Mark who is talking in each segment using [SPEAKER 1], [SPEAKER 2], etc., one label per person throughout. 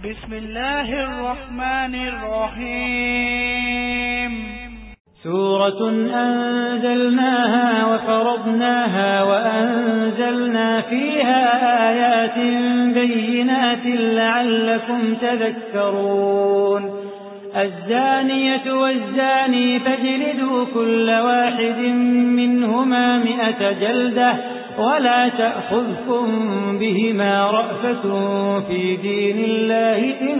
[SPEAKER 1] بسم الله الرحمن الرحيم.
[SPEAKER 2] سورة أنزلناها وفرضناها وأنزلنا فيها آيات بينات لعلكم تذكرون. الزانية والزاني فاجلدوا كل واحد منهما 100 جلدة ولا تأخذكم بهما رأفة في دين الله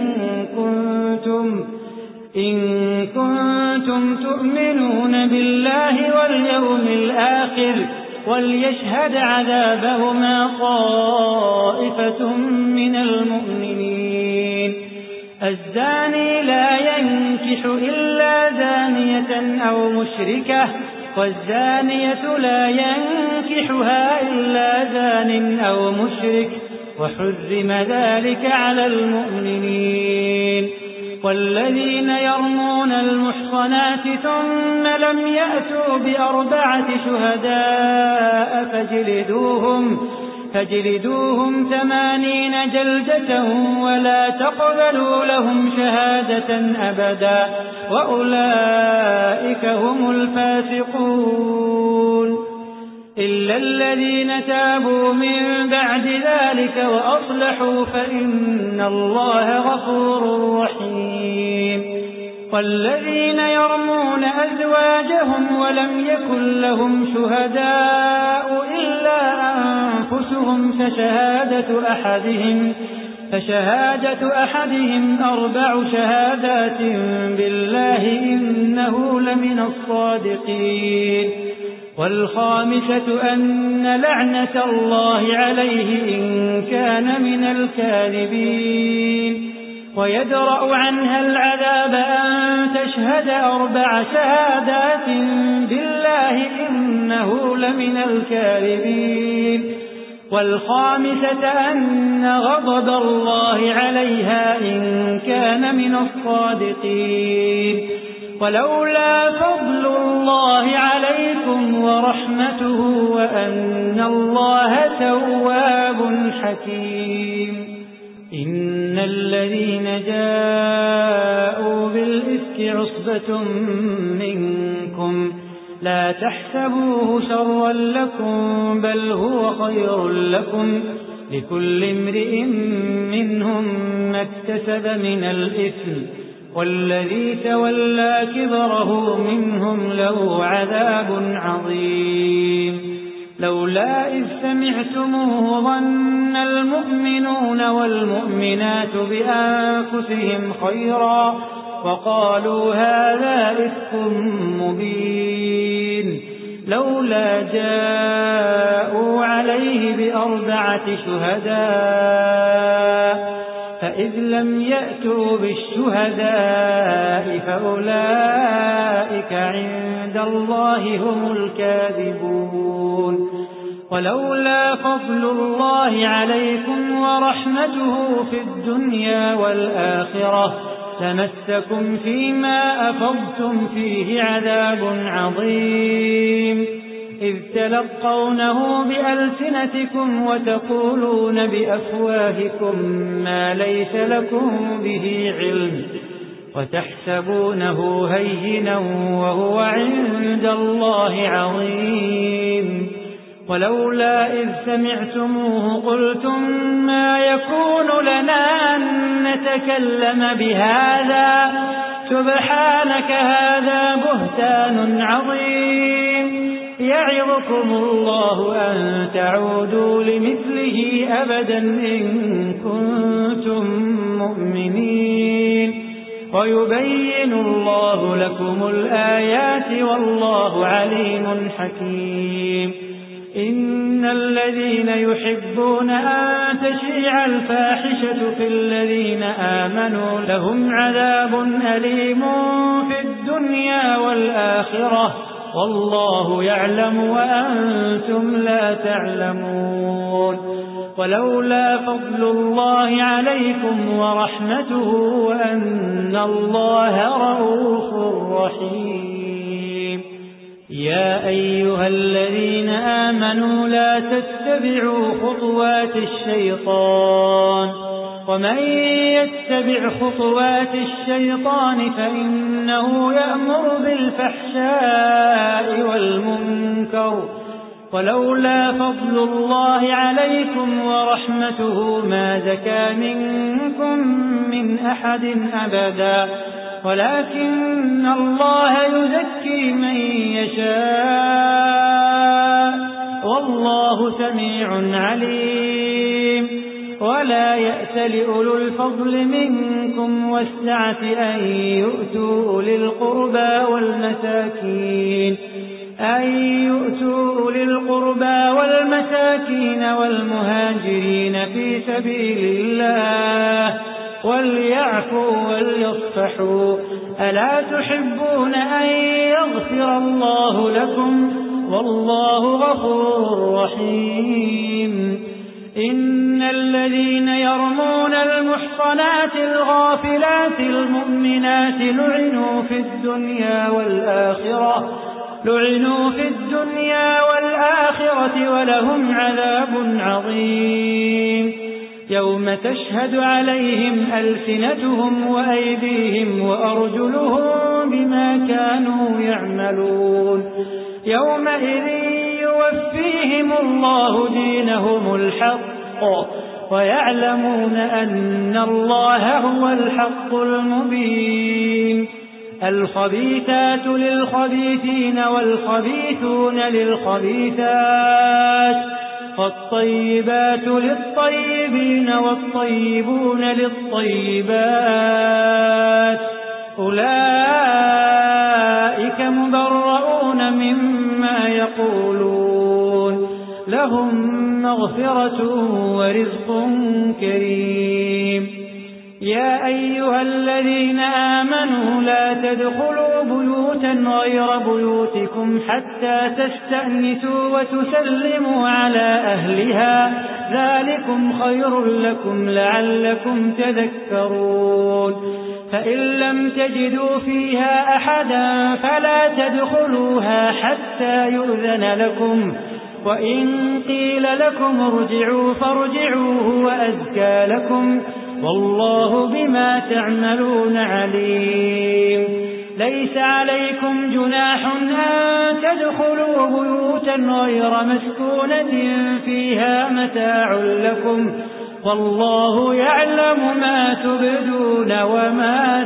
[SPEAKER 2] إن كنتم تؤمنون بالله واليوم الآخر وليشهد عذابهما طائفة من المؤمنين. الزاني لا ينكح إلا زانية أو مشركة والزانية لا ينكحها إلا زان أو مشرك وحرم ذلك على المؤمنين. والذين يرمون المحصنات ثم لم يأتوا ب4 شهداء فاجلدوهم 80 جلدة ولا تقبلوا لهم شهادة أبدا وأولئك هم الفاسقون. إلا الذين تابوا من بعد ذلك وأصلحوا فإن الله غفور رحيم. والذين يرمون أزواجهم ولم يكن لهم شهداء إلا أنفسهم فشهادة أحدهم 4 شهادات بالله إنه لمن الصادقين. والخامسة أن لعنة الله عليه إن كان من الكاذبين. ويدرأ عنها العذاب أن تشهد 4 شهادات بالله إنه لمن الكاذبين. والخامسة أن غضب الله عليها إن كان من الصادقين. ولولا فضل الله عليكم ورحمته وأن الله تواب حكيم. إن الذين جاءوا بالإفك عصبة منكم لا تحسبوه شرا لكم بل هو خير لكم لكل امرئ منهم ما اكتسب من الإثم والذي تولى كبره منهم له عذاب عظيم. لولا إذ سمعتموه ظن المؤمنون والمؤمنات بأنفسهم خيرا وقالوا هذا إفك مبين. لولا جاءوا عليه ب4 شهداء فإذ لم يأتوا بالشهداء فأولئك عند الله هم الكاذبون. ولولا فضل الله عليكم ورحمته في الدنيا والآخرة لمسكم فيما أفضتم فيه عذاب عظيم. إذ تلقونه بألسنتكم وتقولون بأفواهكم ما ليس لكم به علم وتحسبونه هينا وهو عند الله عظيم. ولولا إذ سمعتموه قلتم ما يكون لنا أن نتكلم بهذا سبحانك هذا بهتان عظيم. يعظكم الله أن تعودوا لمثله أبدا إن كنتم مؤمنين. ويبين الله لكم الآيات والله عليم حكيم. إن الذين يحبون أن تشيع الفاحشة في الذين آمنوا لهم عذاب أليم في الدنيا والآخرة والله يعلم وأنتم لا تعلمون. ولولا فضل الله عليكم ورحمته وأن الله رؤوف رحيم. يا أيها الذين آمنوا لا تتبعوا خطوات الشيطان ومن يتبع خطوات الشيطان فإنه يأمر بالفحشاء والمنكر ولولا فضل الله عليكم ورحمته ما زكى منكم من أحد أبدا ولكن الله يزكي من يشاء والله سميع عليم ولا يأت لأولو الفضل منكم والسعة أن يؤتوا أولي القربى والمساكين والمهاجرين في سبيل الله وليعفوا وليصفحوا ألا تحبون أن يغفر الله لكم والله غفور رحيم إن الذين يرمون المحصنات الغافلات المؤمنات لعنوا في الدنيا والآخرة ولهم عذاب عظيم يوم تشهد عليهم ألسنتهم وأيديهم وأرجلهم بما كانوا يعملون يومئذ يوفيهم الله دينهم الحق ويعلمون أن الله هو الحق المبين الخبيثات للخبيثين والخبيثون للخبيثات والطيبات للطيبين والطيبون للطيبات أولئك مبرؤون مما يقولون لهم مغفرة ورزق كريم يا أيها الذين آمنوا لا تدخلوا بيوتا غير بيوتكم حتى تستأنسوا وتسلموا على أهلها ذلكم خير لكم لعلكم تذكرون فإن لم تجدوا فيها أحدا فلا تدخلوها حتى يؤذن لكم وإن قيل لكم ارجعوا فارجعوا هو أزكى لكم والله بما تعملون عليم ليس عليكم جناح أن تدخلوا بيوتا غير مسكونة فيها متاع لكم والله يعلم ما تبدون وما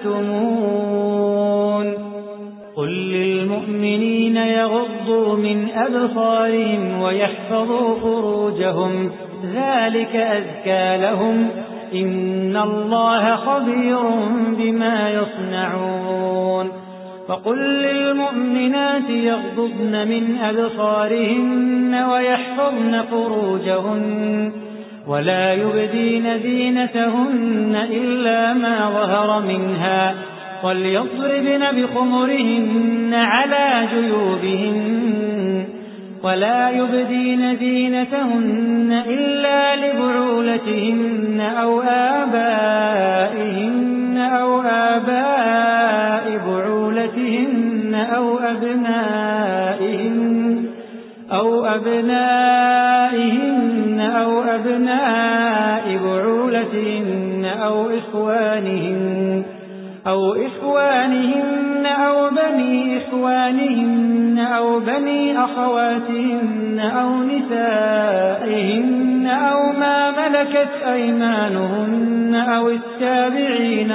[SPEAKER 2] تكتمون قل للمؤمنين يغضوا من أبصارهم ويحفظوا فروجهم ذلك أزكى لهم إن الله خبير بما يصنعون وقل للمؤمنات يغضضن من أبصارهن ويحفظن فروجهن ولا يبدين زينتهن إلا ما ظهر منها وليضربن بخمرهن على جيوبهن ولا يبدين زينتهن إلا لبعولتهن أو آباء بعولتهن أو أبنائهن بعولتهن أو إخوانهن أو بني إخوانهن أو بني أخواتهن أو نسائهن أو ما ملكت أيمانهن أو التابعين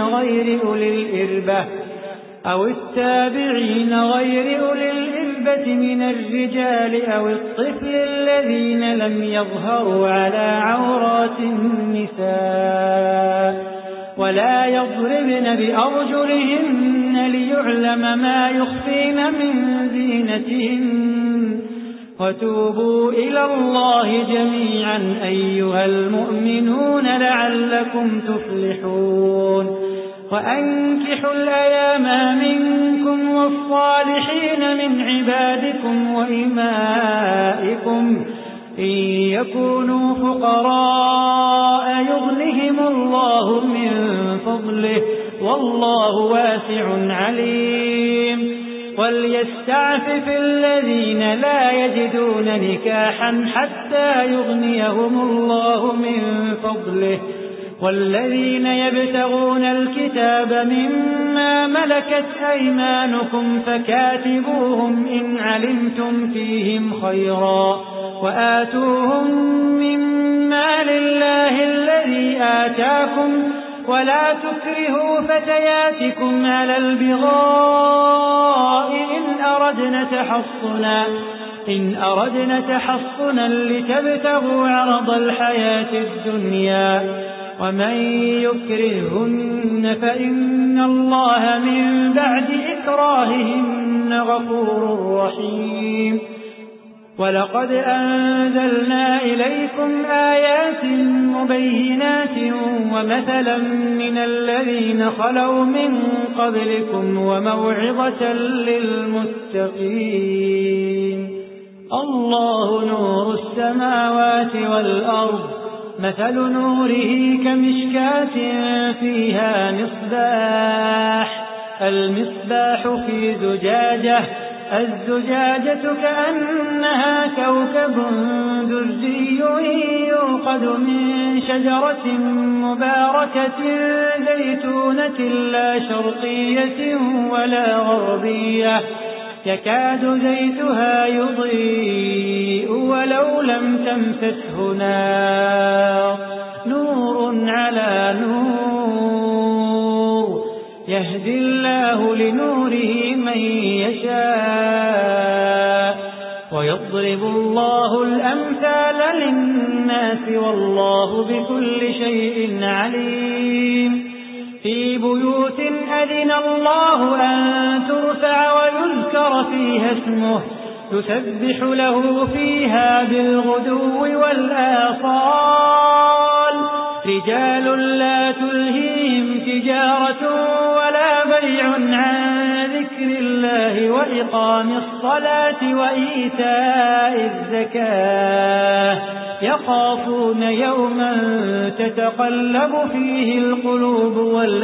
[SPEAKER 2] غير أولي الإربة من الرجال أو الطفل الذين لم يظهروا على عورات النساء ولا يضربن بأرجلهن ليعلم ما يخفين من زينتهن وتوبوا إلى الله جميعا أيها المؤمنون لعلكم تفلحون وأنكحوا الأيام منكم والصالحين من عبادكم وإمائكم إن يكونوا فقراء يغنهم الله من فضله والله واسع عليم وليستعفف الذين لا يجدون نكاحا حتى يغنيهم الله من فضله والذين يبتغون الكتاب مما ملكت أيمانكم فكاتبوهم إن علمتم فيهم خيرا وآتوهم مما لله الذي آتاكم ولا تكرهوا فتياتكم على البغاء إن أردنا تحصنا لتبتغوا عرض الحياة الدنيا ومن يكرهن فإن الله من بعد إكراههن غفور رحيم ولقد أنزلنا إليكم آيات مبينات ومثلا من الذين خلوا من قبلكم وموعظة للمتقين الله نور السماوات والأرض مثل نوره كمشكاة فيها مصباح المصباح في زجاجة الزجاجة كأنها كوكب دري يوقد من شجرة مباركة زيتونة لا شرقية ولا غربية يكاد زيتها يضيء ولو لم تمسسه نار نور على نور يهدي الله لنوره من يشاء ويضرب الله الأمثال للناس والله بكل شيء عليم في بيوت أذن الله أن ترفع ويذكر فيها اسمه يسبح له فيها بالغدو والآصال رجال لا تلهيهم تجارة ولا بيع عن ذكر الله وإقام الصلاة وإيتاء الزكاة يخافون يوما تتقلب فيه القلوب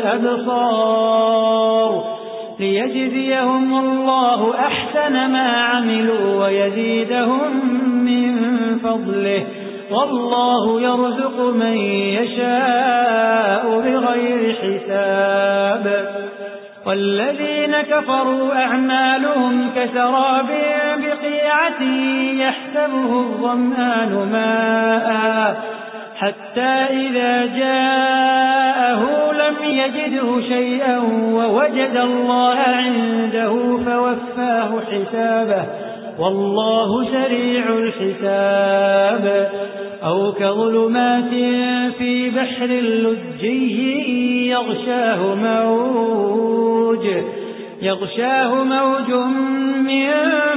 [SPEAKER 2] والأبصار ليجزيهم الله أحسن ما عملوا ويزيدهم من فضله والله يرزق من يشاء بغير حساب والذين كفروا أعمالهم كسراب بقيعة يحسبه الظمآن ماء حتى إذا جاءه لم يجده شيئا ووجد الله عنده فوفاه حسابه والله سريع الحساب أو كظلمات في بحر اللجي يغشاه موج من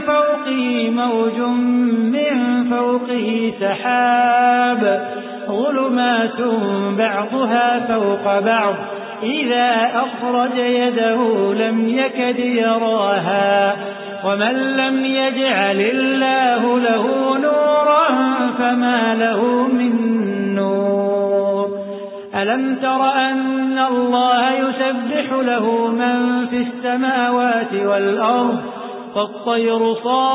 [SPEAKER 2] فوقه سحاب ظلمات بعضها فوق بعض إذا أخرج يده لم يكد يراها ومن لم يجعل الله له نورا فما له من نور ألم تر أن الله يسبح له من في السماوات والأرض والطير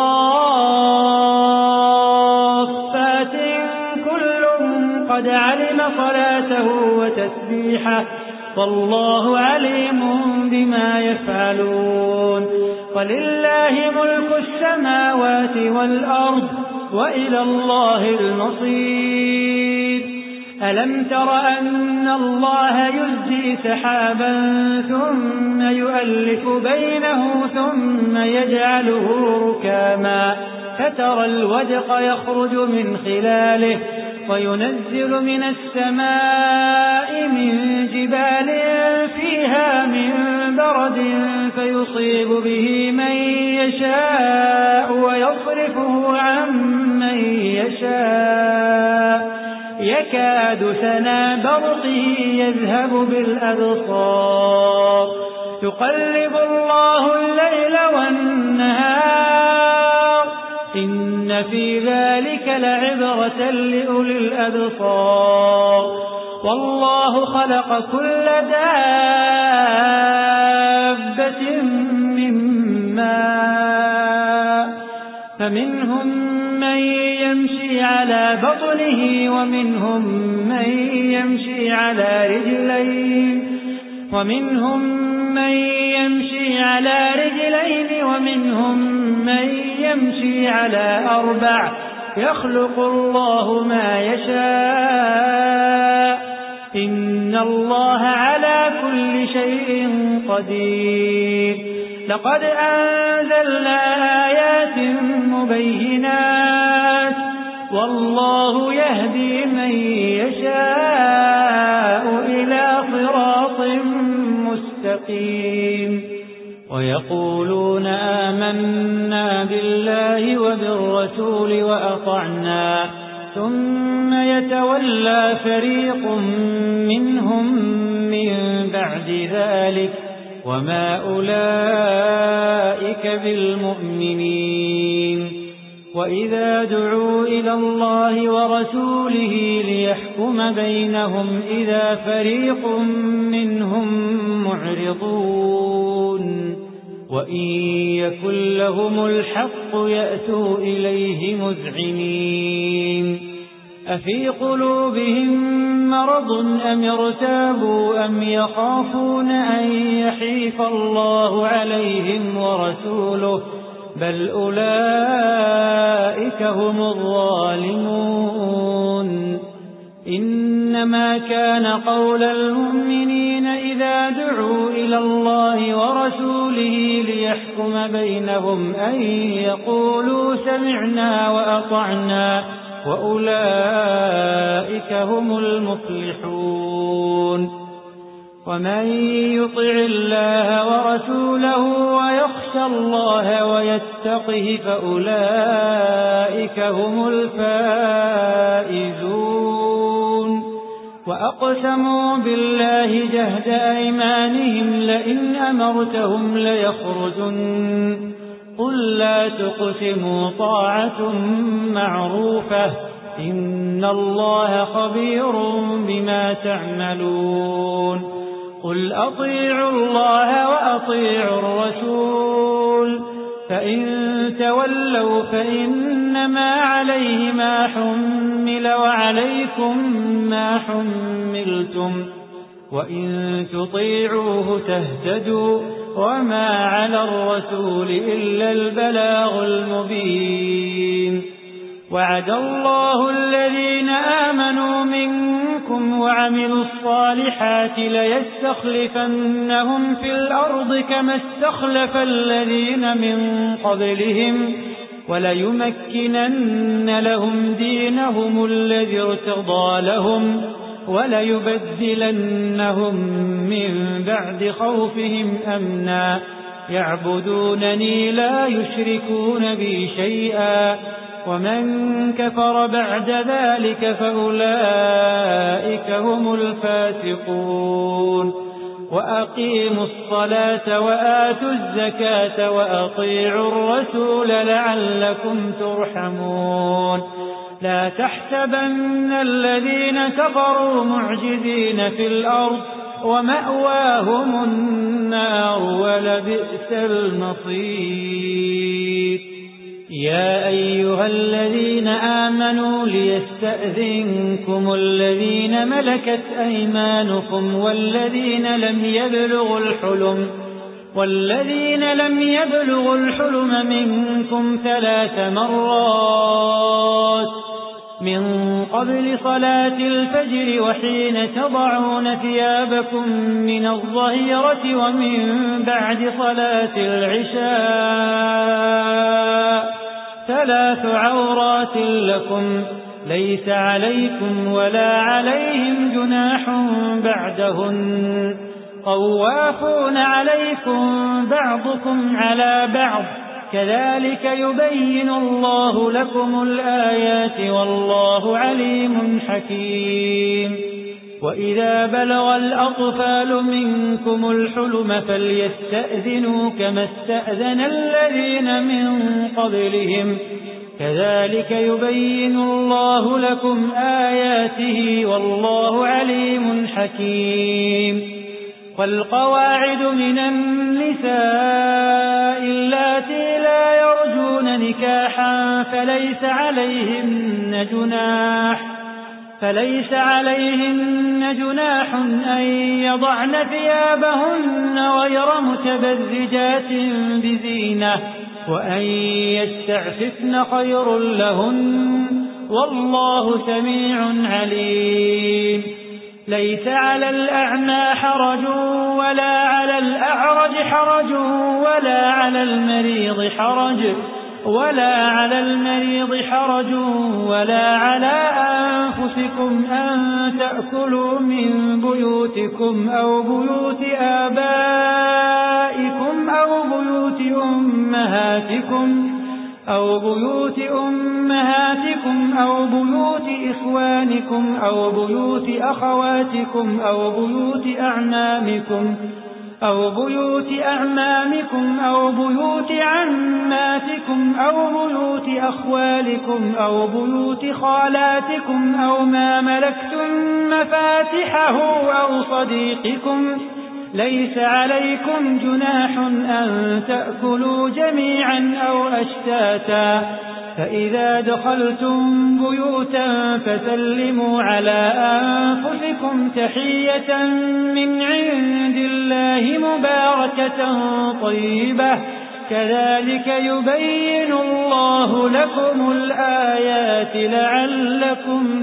[SPEAKER 2] صافات كل قد علم صلاته وتسبيحه والله عليم بما يفعلون ولله ملك السماوات والأرض وإلى الله المصير ألم تر أن الله يزجي سحابا ثم يؤلف بينه ثم يجعله ركاما فترى الودق يخرج من خلاله وينزل من السماء من جبال فيها من برد فيصيب به من يشاء ويصرفه عن من يشاء يكاد سنا برقه يذهب بالأبصار يقلب الله الليل والنهار إن في ذلك لعبرة لأولي الأبصار والله خلق كل دابة من ماء فمنهم من يمشي يمشي على بطنه ومنهم من يمشي على رجلين ومنهم من يمشي على 4 يخلق الله ما يشاء إن الله على كل شيء قدير لقد أنزلنا آيات مبينات والله يهدي من يشاء إلى صراط مستقيم ويقولون آمنا بالله وبالرسول وأطعنا ثم يتولى فريق منهم من بعد ذلك وما أولئك بالمؤمنين وإذا دعوا إلى الله ورسوله ليحكم بينهم إذا فريق منهم معرضون وإن يكن لهم الحق يأتوا إليه مذعنين أفي قلوبهم مرض أم ارتابوا أم يخافون أن يحيف الله عليهم ورسوله بل أولئك هم الظالمون إنما كان قول المؤمنين إذا دعوا إلى الله ورسوله ليحكم بينهم أن يقولوا سمعنا وأطعنا وأولئك هم المفلحون ومن يطع الله ورسوله ويخشى الله ويتقه فأولئك هم الفائزون وأقسموا بالله جهد أيمانهم لئن أمرتهم ليخرجن قل لا تقسموا طاعة معروفة إن الله خبير بما تعملون قل أطيعوا الله وأطيعوا الرسول فإن تولوا فإنما عليه ما حمل وعليكم ما حملتم وإن تطيعوه تهتدوا وما على الرسول إلا البلاغ المبين وعد الله الذين آمنوا منكم وعملوا الصالحات ليستخلفنهم في الأرض كما استخلف الذين من قبلهم وليمكنن لهم دينهم الذي ارتضى لهم وليبدلنهم من بعد خوفهم أمنا يعبدونني لا يشركون بي شيئا ومن كفر بعد ذلك فأولئك هم الفاسقون وأقيموا الصلاة وآتوا الزكاة وأطيعوا الرسول لعلكم ترحمون لا تحسبن الذين كفروا معجزين في الأرض ومأواهم النار ولبئس المصير يا أيها الذين آمنوا ليستأذنكم الذين ملكت أيمانكم والذين لم يبلغوا الحلم منكم 3 مرات من قبل صلاة الفجر وحين تضعون ثيابكم من الظهيرة ومن بعد صلاة العشاء 3 عورات لكم ليس عليكم ولا عليهم جناح بعدهن طوافون عليكم بعضكم على بعض كذلك يبين الله لكم الآيات والله عليم حكيم وإذا بلغ الأطفال منكم الحلم فليستأذنوا كما استأذن الذين من قبلهم كذلك يبين الله لكم آياته والله عليم حكيم والقواعد من النساء اللاتي لا يرجون نكاحا فليس عليهن جناح أن يضعن ثيابهن غير متبرجات بزينة وأن يستعففن خير لهن والله سميع عليم. ليس على الأعمى حرج ولا على الأعرج حرج ولا على المريض حرج ولا على أنفسكم أن تأكلوا من بيوتكم أو بيوت آبائكم أو بيوت أمهاتكم أو بيوت إخوانكم أو بيوت أخواتكم أو بيوت أعمامكم أو بيوت عماتكم أو بيوت أخوالكم أو بيوت خالاتكم أو ما ملكتم مفاتحه أو صديقكم. ليس عليكم جناح أن تأكلوا جميعا أو أشتاتا فإذا دخلتم بيوتا فسلموا على أنفسكم تحية من عند الله مباركة طيبة كذلك يبين الله لكم الآيات لعلكم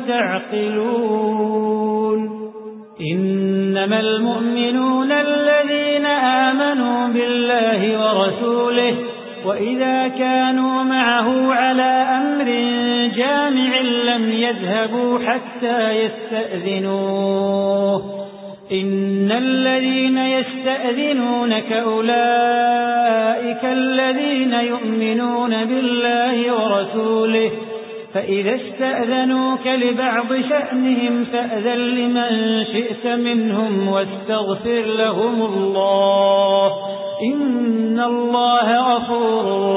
[SPEAKER 2] تعقلون. إنما المؤمنون الذين آمنوا بالله ورسوله وإذا كانوا معه على أمر جامع لم يذهبوا حتى يستأذنوه. إن الذين يستأذنونك أولئك الذين يؤمنون بالله ورسوله فإذا استأذنوك لبعض شأنهم فأذن لمن شئت منهم واستغفر لهم الله إن الله غفور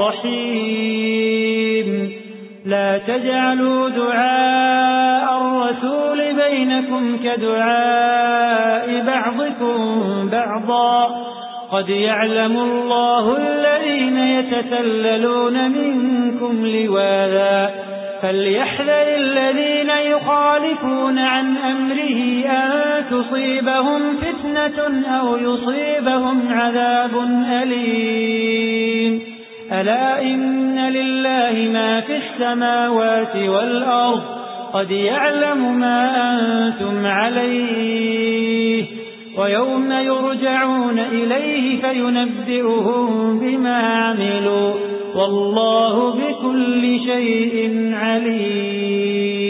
[SPEAKER 2] رحيم. لا تجعلوا دعاء الرسول بينكم كدعاء بعضكم بعضا قد يعلم الله الذين يتسللون منكم لواذا فليحذر الذين يخالفون عن أمره أن تصيبهم فتنة أو يصيبهم عذاب أليم. ألا إن لله ما في السماوات والأرض قد يعلم ما أنتم عليه ويوم يرجعون إليه فينبئهم بما عملوا والله بكل شيء عليم.